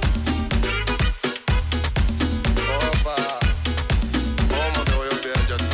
Opa, ¿cómo te voy a olvidar yo a ti?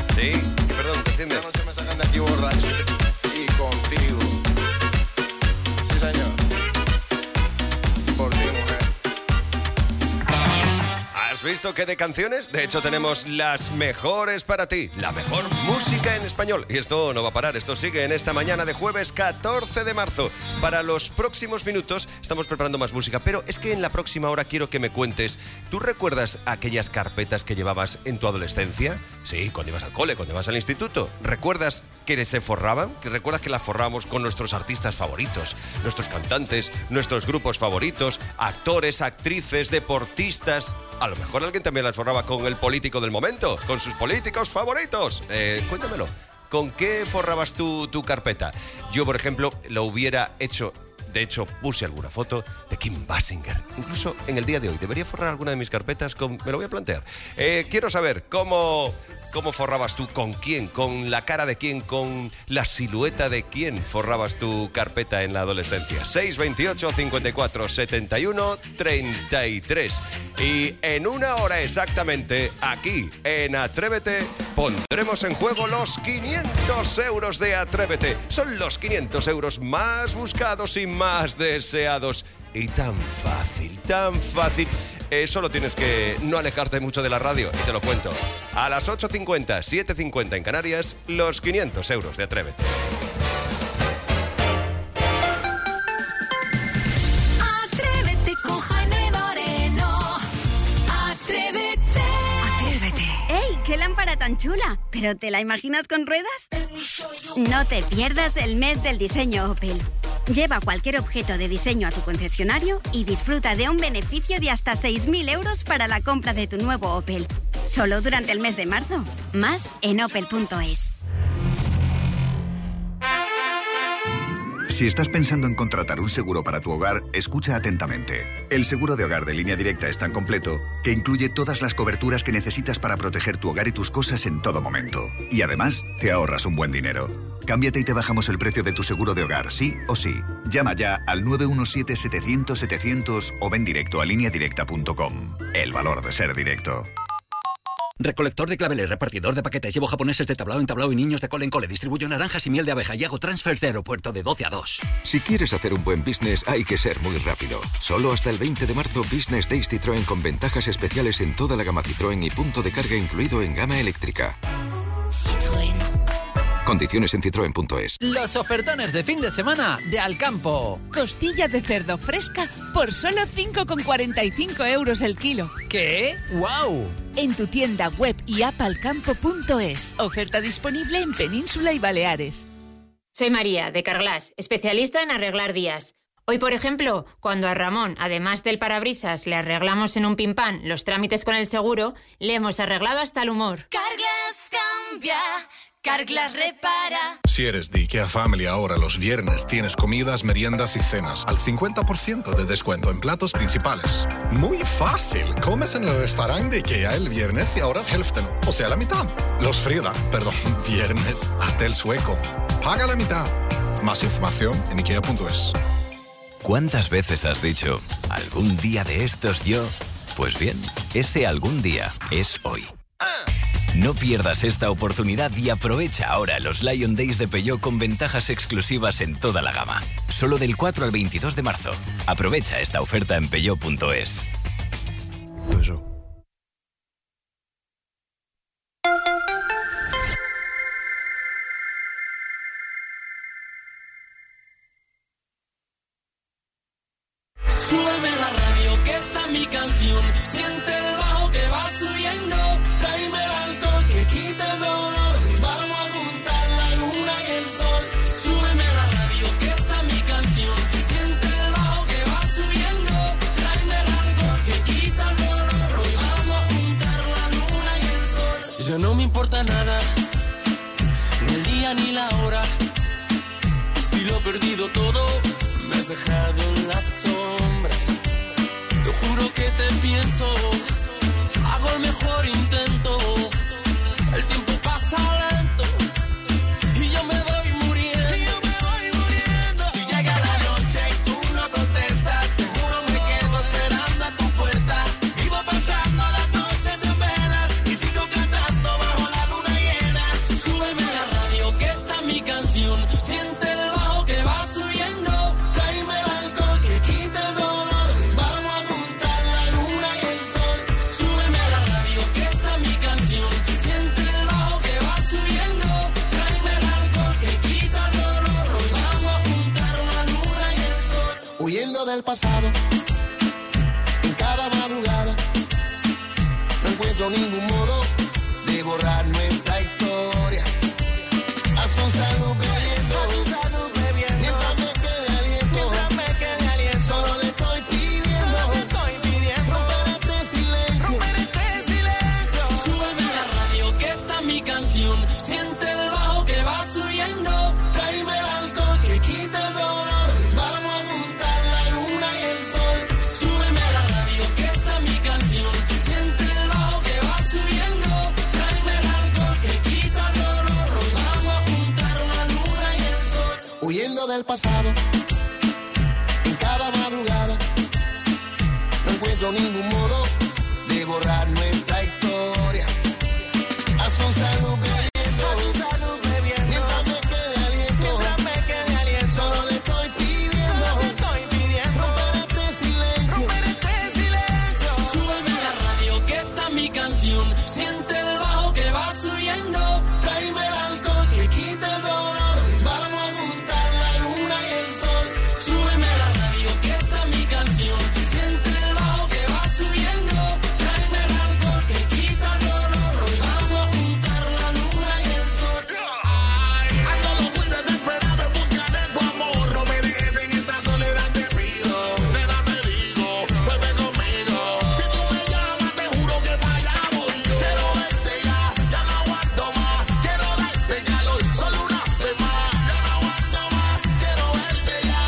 visto que de canciones? De hecho, tenemos las mejores para ti, la mejor música en español. Y esto no va a parar, esto sigue en esta mañana de jueves 14 de marzo. Para los próximos minutos estamos preparando más música, pero es que en la próxima hora quiero que me cuentes, ¿tú recuerdas aquellas carpetas que llevabas en tu adolescencia? Sí, cuando ibas al cole, cuando ibas al instituto. ¿Recuerdas que se forraban? ¿Recuerdas que las forrábamos con nuestros artistas favoritos, nuestros cantantes, nuestros grupos favoritos, actores, actrices, deportistas? A lo mejor alguien también las forraba con el político del momento, con sus políticos favoritos. Cuéntamelo. ¿Con qué forrabas tu carpeta? Yo, por ejemplo, lo hubiera hecho. De hecho, puse alguna foto de Kim Basinger. Incluso en el día de hoy, ¿debería forrar alguna de mis carpetas? Me lo voy a plantear. Quiero saber cómo forrabas tú, con quién, con la cara de quién, con la silueta de quién forrabas tu carpeta en la adolescencia. 628 54 71 33. Y en una hora exactamente, aquí en Atrévete, pondremos en juego los 500 euros de Atrévete. Son los 500 euros más buscados y más deseados. Y tan fácil, tan fácil. Solo tienes que no alejarte mucho de la radio, y te lo cuento. A las 8:50, 7:50 en Canarias, los 500 euros de Atrévete. Atrévete con Jaime Moreno. Atrévete. Atrévete. ¡Ey, qué lámpara tan chula! ¿Pero te la imaginas con ruedas? No te pierdas el mes del diseño Opel. Lleva cualquier objeto de diseño a tu concesionario y disfruta de un beneficio de hasta 6.000 euros para la compra de tu nuevo Opel. Solo durante el mes de marzo. Más en opel.es. Si estás pensando en contratar un seguro para tu hogar, escucha atentamente. El seguro de hogar de Línea Directa es tan completo que incluye todas las coberturas que necesitas para proteger tu hogar y tus cosas en todo momento. Y además, te ahorras un buen dinero. Cámbiate y te bajamos el precio de tu seguro de hogar, sí o sí. Llama ya al 917-700-700 o ven directo a lineadirecta.com. El valor de ser directo. Recolector de claveles, repartidor de paquetes, llevo japoneses de tablao en tablao y niños de cole en cole, distribuyo naranjas y miel de abeja y hago transfer de aeropuerto de 12 a 2. Si quieres hacer un buen business, hay que ser muy rápido. Solo hasta el 20 de marzo, Business Days Citroën con ventajas especiales en toda la gama Citroën y punto de carga incluido en gama eléctrica. Citroën. Condiciones en citroen.es. Los ofertones de fin de semana de Alcampo. Costilla de cerdo fresca por solo 5,45 euros el kilo. ¿Qué? ¡Guau! En tu tienda web y app alcampo.es. Oferta disponible en Península y Baleares. Soy María, de Carglass, especialista en arreglar días. Hoy, por ejemplo, cuando a Ramón, además del parabrisas, le arreglamos en un pimpán los trámites con el seguro, le hemos arreglado hasta el humor. Carglass cambia. Carglass repara. Si eres de IKEA Family, ahora los viernes tienes comidas, meriendas y cenas al 50% de descuento en platos principales. Muy fácil. Comes en el restaurante de IKEA el viernes y ahorras hälften, o sea, la mitad. Viernes, hasta el sueco. Paga la mitad. Más información en ikea.es. ¿Cuántas veces has dicho, algún día de estos yo? Pues bien, ese algún día es hoy. No pierdas esta oportunidad y aprovecha ahora los Lion Days de Peugeot con ventajas exclusivas en toda la gama. Solo del 4 al 22 de marzo. Aprovecha esta oferta en peugeot.es. Súbeme la radio, que está mi canción. Siente el bajo que va subiendo. Tráeme el alcohol que quita el dolor. Vamos a juntar la luna y el sol. Súbeme la radio, que está mi canción. Siente el bajo que va subiendo. Tráeme el alcohol que quita el dolor. Hoy vamos a juntar la luna y el sol. Ya no me importa nada, ni el día ni la hora. Si lo he perdido todo, me has dejado en las sombras. Te juro que te pienso. Hago el mejor intento. El tiempo pasa lento y yo me voy muriendo. Si llega la noche y tú no contestas, seguro me quedo esperando a tu puerta. Vivo pasando las noches en velas y sigo cantando bajo la luna llena. Súbeme la radio, que está mi canción. Siente el bajo que va subiendo. Tráeme el alcohol que quita el dolor. Vamos a juntar la luna y el sol. Súbeme pasado. En cada madrugada no encuentro ningún modo de borrar nuestra historia. A su salud bebiendo, mientras me quede aliento, solo le estoy pidiendo, romper este silencio. Súbeme a la radio que esta es mi canción. Siente el bajo que va subiendo. Tráeme el alcohol que quita el dolor. Vamos a juntar la luna y el sol. Súbeme a la radio que esta es mi canción. Siente el bajo que va subiendo. Tráeme el alcohol que quita el dolor. Hoy vamos a juntar la luna y el sol. Huyendo del pasado, en cada madrugada no encuentro ningún modo de borrar nuestra historia. A su salud bebiendo, mientras me quede aliento, solo le estoy pidiendo, romper este silencio. Súbeme a la radio que esta es mi canción. Siente el bajo que va subiendo. Tráeme el alcohol que quita el dolor. Vamos a juntar la luna y el sol. Súbeme a la radio que esta es mi canción. Siente el bajo que va subiendo. Tráeme el alcohol que quita el dolor. Hoy vamos a juntar la luna y el sol. Ando muy desesperado en busca de tu amor. No me dejes en esta soledad, te pido. Nena, te digo, vuelve conmigo. Si tú me llamas, te juro que para allá voy yo. Quiero verte ya no aguanto más. Quiero darte calor, solo una vez más. Ya no aguanto más, quiero verte ya.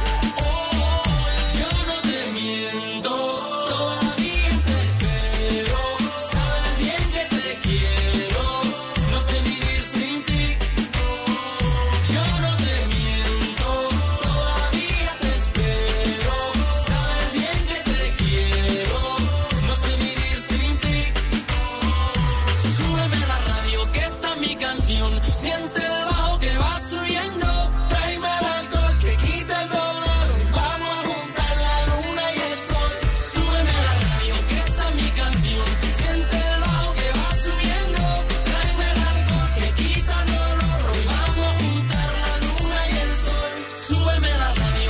Yo no te miento, todavía te espero. Sabes bien que te quiero, no sé vivir sin ti. Yo no te miento, todavía te espero. Sabes bien que te quiero, no sé vivir sin ti. Súbeme a la radio que esta es mi canción. Siente el bajo que va subiendo. Tráeme el alcohol que quita el dolor. Vamos a juntar la luna y el sol. Súbeme a la radio que esta es mi canción. Siente el bajo que va subiendo. Tráeme el alcohol que quita el dolor. Hoy vamos a juntar la luna y el sol. Súbeme a la radio.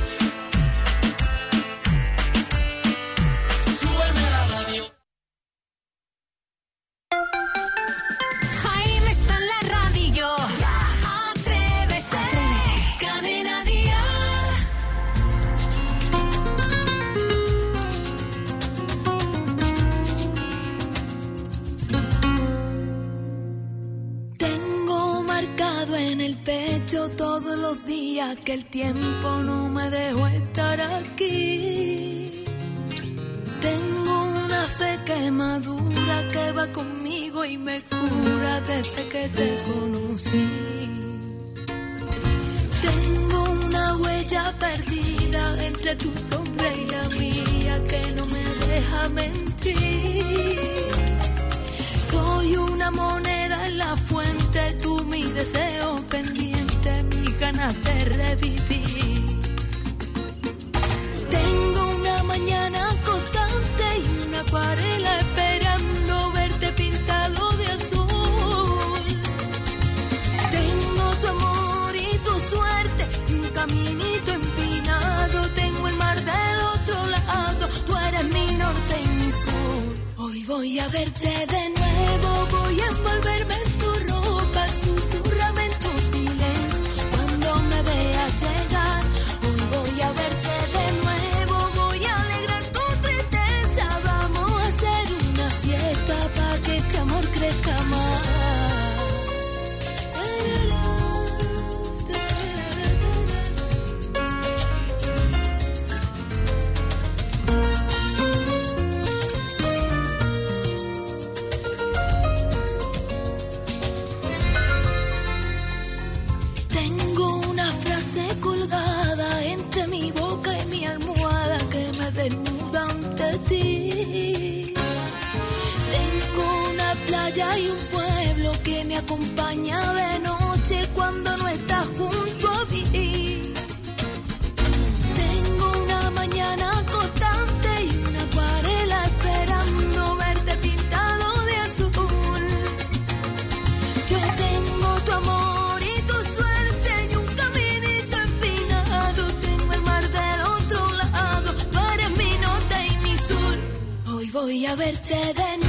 Súbeme a la radio. Jaime está en la radio. Atrévete. Cadena Dial. Tengo marcado en el pecho todos los días que el tiempo no me dejó estar aquí. Tengo una fe que madura, que va conmigo y me cura desde que te conocí. Tengo una huella perdida entre tu sombra y la mía que no me deja mentir. Soy una moneda en la fuente, tú mi deseo pendiente, mis ganas de revivir. Tengo una mañana constante y una acuarela esperando verte pintado de azul. Tengo tu amor y tu suerte, un caminito empinado. Tengo el mar del otro lado, tú eres mi norte y mi sur. Hoy voy a verte de nuevo, voy a envolverme en tu ropa, susurrame en tu silencio cuando me veas llegar. Hoy voy a verte de nuevo, voy a alegrar tu tristeza. Vamos a hacer una fiesta para que este amor crezca más. Colgada entre mi boca y mi almohada que me desnuda ante ti. Tengo una playa y un pueblo que me acompaña de noche cuando no estás junto a mí. Tengo una mañana constante y una acuarela esperando verte pintado de azul. Yo tengo tu amor y tu suerte y un caminito empinado. Tengo el mar del otro lado. verte de nuevo.